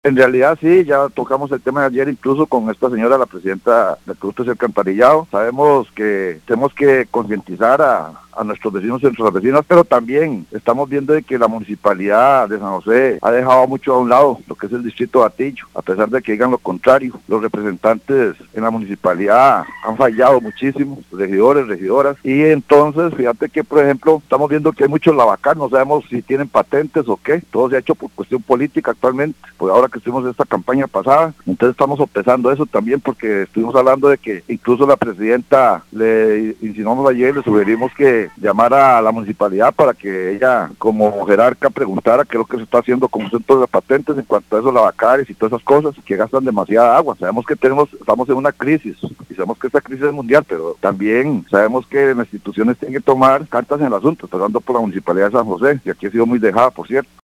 En realidad sí, ya tocamos el tema de ayer incluso con esta señora, la presidenta del Producto del Alcantarillado. Sabemos que tenemos que concientizar a nuestros vecinos y nuestras vecinas, pero también estamos viendo de que la municipalidad de San José ha dejado mucho a un lado lo que es el distrito de Atillo, a pesar de que digan lo contrario. Los representantes en la municipalidad han fallado muchísimo, regidores, regidoras, y entonces fíjate que, por ejemplo, estamos viendo que hay muchos lavacar, no sabemos si tienen patentes o qué, todo se ha hecho por cuestión política actualmente, pues ahora que estuvimos en esta campaña pasada, entonces estamos sopesando eso también, porque estuvimos hablando de que incluso la presidenta le insinuamos ayer, le sugerimos que llamara a la municipalidad para que ella, como jerarca, preguntara qué es lo que se está haciendo con los centros de patentes en cuanto a esos lavacares y todas esas cosas que gastan demasiada agua. Sabemos que estamos en una crisis y sabemos que esta crisis es mundial, pero también sabemos que las instituciones tienen que tomar cartas en el asunto, empezando por la municipalidad de San José, y aquí ha sido muy dejada, por cierto.